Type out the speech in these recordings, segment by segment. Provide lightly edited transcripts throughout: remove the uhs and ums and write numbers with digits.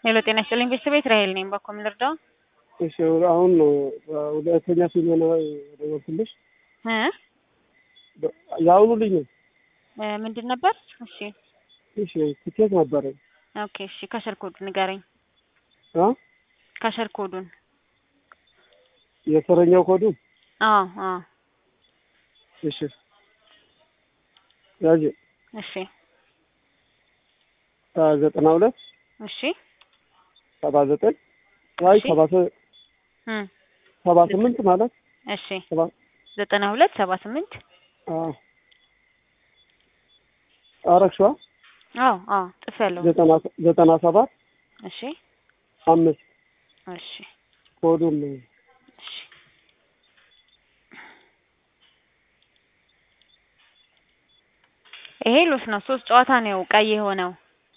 ሄሎ ጤና ይስጥልኝ ቤተሰብ እስራኤል ነኝ። ባኮ ምን ልርዳው? እሺ አሁን ነው ሁለተኛ ሲሆን ደወልኩልሽ። ያውኑ ልኝ ነው። ምንድን ነበር? እሺ እሺ ትኬት ነበር። ኦኬ እሺ ካሸር ኮድ ንገረኝ። ካሸር ኮዱን የሰረኛው ኮዱ? አዎ እሺ ያጂ እሺ 92 እሺ 79 ወይ 78 ማለት እሺ 92 78 አረክሽዋ? አዎ ጥፋለሁ። 97 እሺ 5 እሺ ኮዱን እሺ ይሄ ሉስ ነው። 3 ጨዋታ ነው ቀይ የሆነው።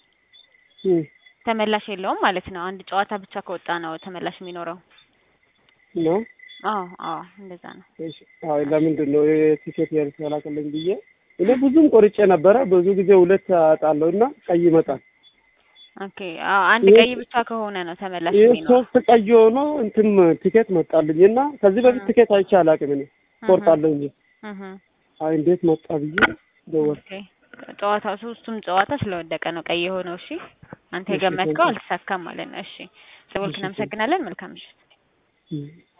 ተመላሽ የለውም ማለት ነው። አንድ ጨዋታ ብቻ ከወጣ ነው ተመላሽ የሚኖረው ነው። አዎ እንደዛ ነው። እሺ ለምንድን ነው ቲኬት ያልተላከልኝ ብዬ እኔ ብዙም ቆርጬ ነበረ። ብዙ ጊዜ ሁለት አጣለውና ቀይ ይመጣል። ኦኬ አንድ ቀይ ብቻ ከሆነ ነው ተመላሽ የሚኖረው። ሶስት ቀይ ሆኖ እንትን ቲኬት መጣልኝና ከዚህ በፊት ቲኬት አይቼ አላውቅም። እኔ ቆርጣለሁ እንጂ እንዴት መጣ ብዬ ደወልኩ። ጨዋታው ሶስቱም ጨዋታ ስለወደቀ ነው ቀይ የሆነው። እሺ አንተ የገመትከው አልተሳካም ማለት ነው። እሺ ደወልክ። እናመሰግናለን። መልካም ምሽት።